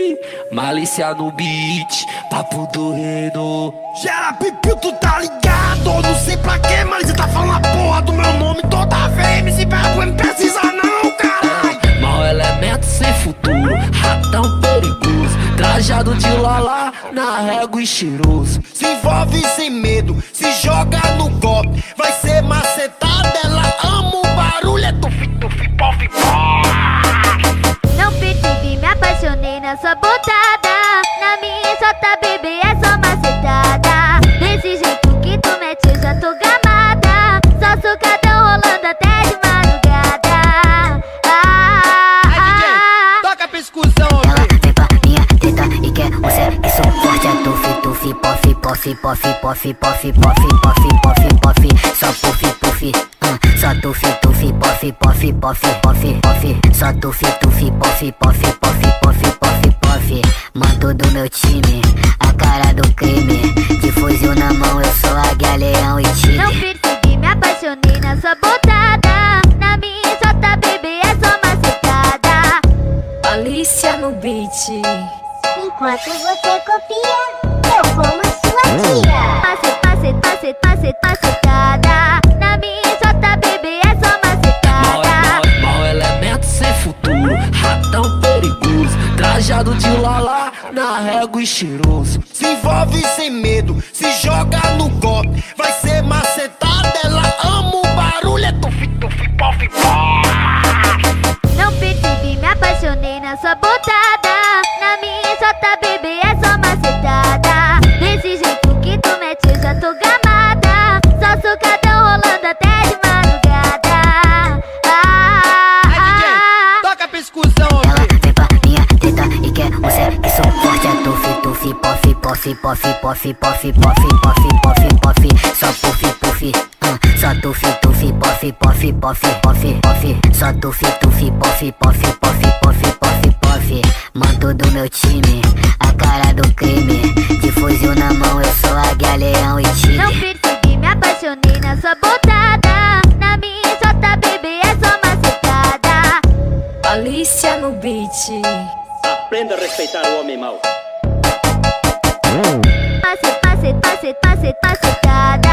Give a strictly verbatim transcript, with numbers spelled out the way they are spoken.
Malícia no beat, papo do reino. Gera pipiu, tu tá ligado? Não sei pra que, mas você tá falando a porra do meu nome toda vez. Me se vergonha, não precisa não, caralho. Mau elemento sem futuro, ratão perigoso, trajado de lala, na régua e cheiroso. Se envolve sem medo, se joga no golpe, vai ser macetada. Ela ama o barulho, é tufi, tufi, pof, pof. Não percebi, me apaixonei na sua botada. Na minha só tá bebê, é só macetada. Desse jeito que tu mete eu já tô gamada. Só sucadão rolando até de madrugada. Ah, Aí, D J, toca pra exclusão, ela vem pra minha teta e quer um sexo forte. É tufi, tufi, pof, pof, pof, pof, pof, pof, pof, pof, pof. Só puff, puff, uh, só tufi, tufi, pof, pof, pof, pof, pof. Só tufi, tufi, pof, pof, pof, pof, pof, pof. Manto do meu time, a cara do crime. De fuzil na mão, eu sou águia, leão e tigre. não percebi, me apaixonei na sua botada. Na minha só tá bebê, é só macetada. Malícia no beat. Enquanto você copia, eu como sua tia. Macet, macet, macet, macet, macetada. Na minha só tá bebê, é só Mau, macetada. mau, mau elemento sem futuro, ratão perigoso, trajado de lala, na régua e cheiroso. se envolve sem medo, se joga no golpe, vai ser macetada. Ela ama o barulho, é tufi, tufi, pof, pof. Não percebi, me apaixonei na sua botada. Na minha só tá bebê, é só macetada. Desse jeito que tu mete eu já tô gamada. Só sucadão rolando até de madrugada. Ah, Aí, D J, ah, toca pra exclusão, Ela vem pra minha teta e quer um sexo forte. É tufi, tufi, pof, pof, pof, pof, pof, pof, pof, pof, pof. Só puff, puff, uh, só tufi, tufi, pof, pof, pof, pof, pof. Só tufi, tufi, pof, pof, pof, pof, pof, pof. Manto do meu time, a cara do crime. De fuzil na mão, eu sou águia, leão e não tigre. percebi, me apaixonei na sua botada. Na minha só tá bebê, é só macetada. Malícia no beat. Aprenda a respeitar o homem mau. Macet, macet, macet, macet, macetada.